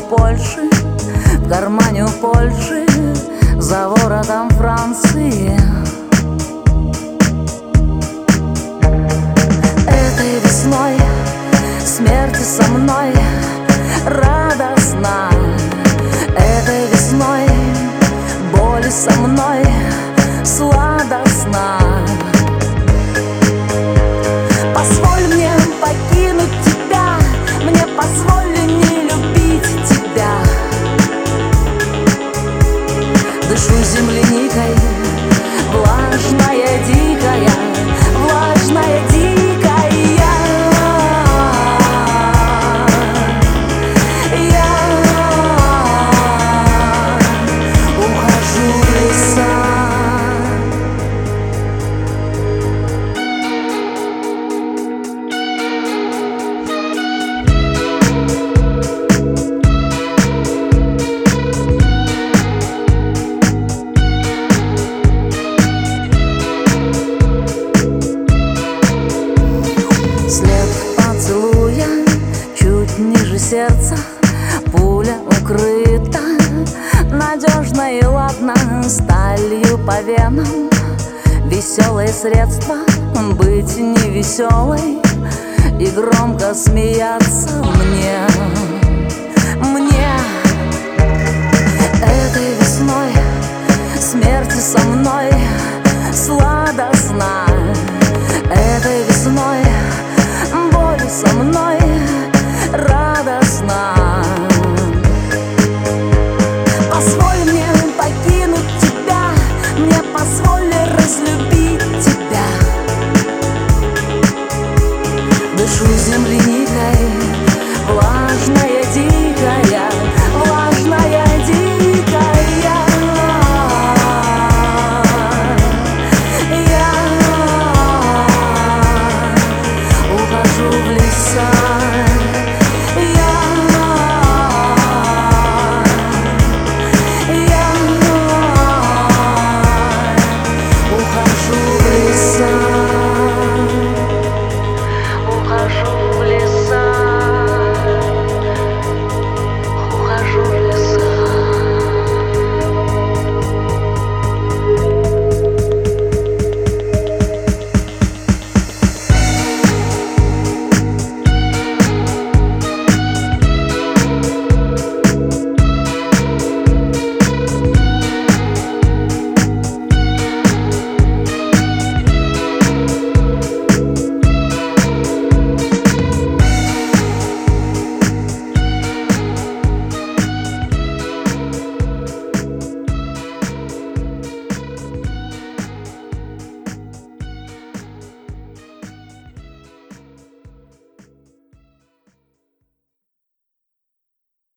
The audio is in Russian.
Польши, в кармане у Польши, за воротом Франции. Этой весной смерти со мной радостно. Этой весной боли со мной сладостно. Позволь мне покинуть тебя, мне позволь не любить тебя. Дышу земляникой, влажная, дикая, влажная, дикая. Ухожу в леса. След поцелуя чуть ниже сердца, пуля укрыта надежно и ладно сталью по венам. Веселое средство быть невеселой и громко смеяться.